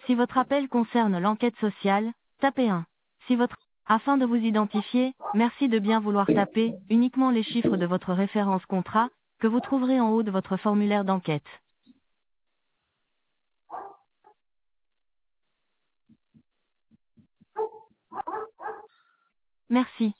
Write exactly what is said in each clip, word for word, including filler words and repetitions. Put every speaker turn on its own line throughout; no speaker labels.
Si votre appel concerne l'enquête sociale, tapez un. Si votre... Afin de vous identifier, merci de bien vouloir taper uniquement les chiffres de votre référence contrat, que vous trouverez en haut de votre formulaire d'enquête. Merci.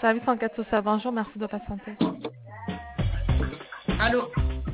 Service enquête sociale, bonjour, merci de patienter.
Allô?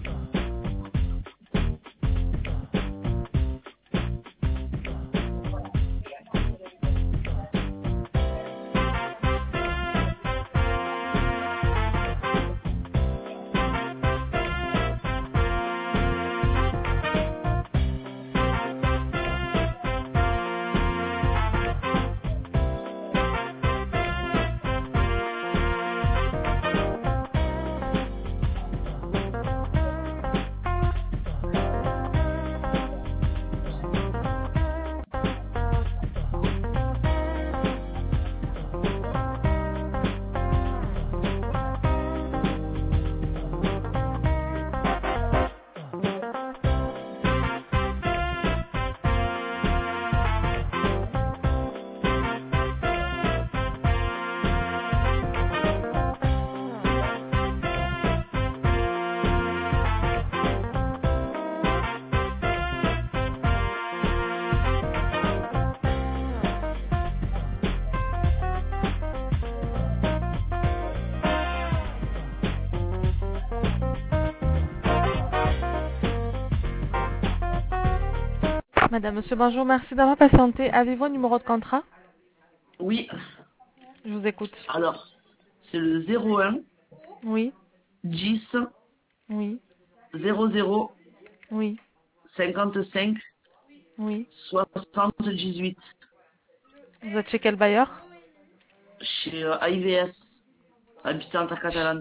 Madame, monsieur, bonjour, merci d'avoir patienté. Avez-vous un numéro de contrat?
Oui.
Je vous écoute.
Alors, c'est le zéro un
Oui,
dix
oui,
zéro zéro
oui,
cinquante-cinq
oui.
soixante-dix-huit
Vous êtes chez quel bailleur?
chez euh, A I V S, habitant à Catalane.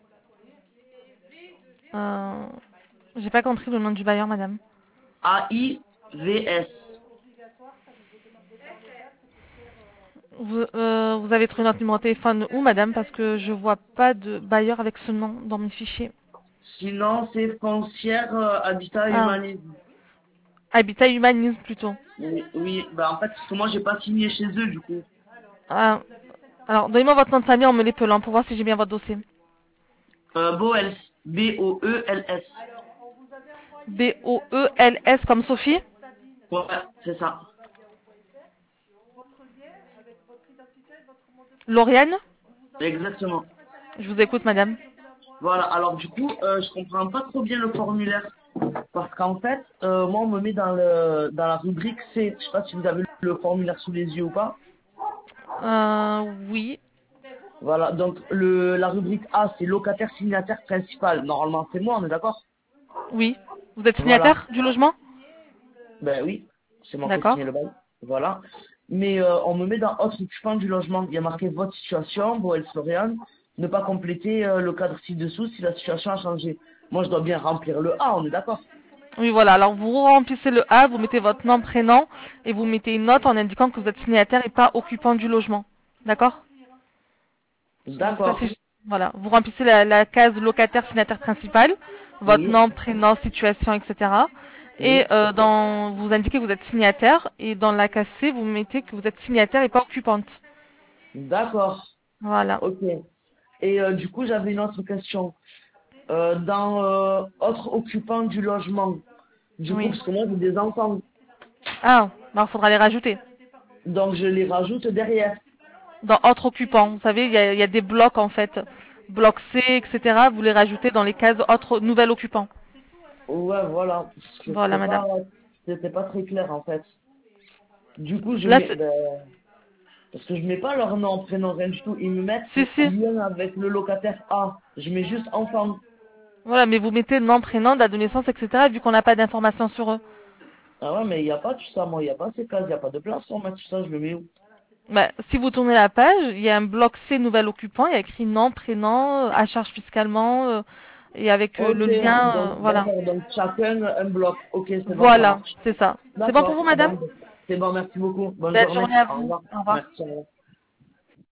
euh, J'ai pas compris le nom du bailleur, madame.
A I V S.
Vous, euh, vous avez trouvé notre numéro de téléphone où, madame? Parce que je vois pas de bailleur avec ce nom dans mes fichiers.
Sinon, c'est foncière euh, habitat
Ah,
humanisme.
Habitat Humanisme plutôt.
Oui, oui, bah en fait, parce que moi, j'ai pas signé chez eux, du coup.
Ah, alors, donnez-moi votre nom de famille en me l'épelant pour voir si j'ai bien votre dossier.
Euh, Boels. B O E L S.
B O E L S comme Sophie.
Ouais, c'est ça.
Lauriane.
Exactement.
Je vous écoute, madame.
Voilà, alors du coup, euh, je comprends pas trop bien le formulaire. Parce qu'en fait, euh, moi, on me met dans le dans la rubrique C. Je sais pas si vous avez le formulaire sous les yeux ou pas.
Euh, oui.
Voilà, donc le la rubrique A, c'est locataire signataire principal. Normalement, c'est moi, on est d'accord?
Oui. Vous êtes
Voilà.
signataire du logement?
Ben oui, c'est moi qui ai
D'accord.
signé le bail. Voilà. Mais euh, on me met dans autre occupant du logement. Il y a marqué votre situation, Boel Florian, ne pas compléter euh, le cadre ci-dessous si la situation a changé. Moi, je dois bien remplir le A, on est d'accord?
Oui, voilà. Alors, vous remplissez le A, vous mettez votre nom, prénom, et vous mettez une note en indiquant que vous êtes signataire et pas occupant du logement. D'accord? Je sais pas si
D'accord.
je- Voilà. Vous remplissez la, la case locataire signataire principal, votre
Oui,
nom, prénom, situation, et cetera. Et
oui.
euh, dans, vous indiquez que vous êtes signataire, et dans la case C, vous mettez que vous êtes signataire et pas occupante.
D'accord.
Voilà.
Ok. Et euh, du coup, j'avais une autre question. Euh, dans euh, autre occupant du logement, du coup,
Oui.
parce que moi, j'ai des enfants,
Ah, alors faudra les rajouter.
donc je les rajoute derrière.
Dans autres occupants, vous savez, il y a, il y a des blocs en fait. Bloc C, et cetera. Vous les rajoutez dans les cases autres nouvel occupant.
Ouais, voilà. Parce que
Voilà,
c'était
madame.
pas, c'était pas très clair, en fait. Du coup, je
Là,
mets,
c'est...
ben, parce que je mets pas leur nom, prénom, rien du tout. Ils me mettent
Si, si.
lien avec le locataire A. Je mets juste enfant.
Voilà, mais vous mettez nom, prénom, date de naissance, et cetera. Vu qu'on n'a pas d'informations sur eux.
Ah ouais, mais il n'y a pas tout ça, moi. Il n'y a pas ces cases, il n'y a pas de place pour mettre tout ça. Je le mets où?
Bah, si vous tournez la page, il y a un bloc C nouvel occupant. Il y a écrit nom, prénom, euh, à charge fiscalement, euh, et avec euh, le
Ok,
lien, euh,
donc
voilà.
d'accord, donc chacun un bloc. Ok, c'est bon, ça
Voilà,
marche.
c'est ça. C'est bon pour vous,
D'accord,
madame?
bon, c'est bon, merci beaucoup. Bonne
Belle
journée.
journée à
Au
vous.
revoir.
Au revoir.
Merci. Au revoir.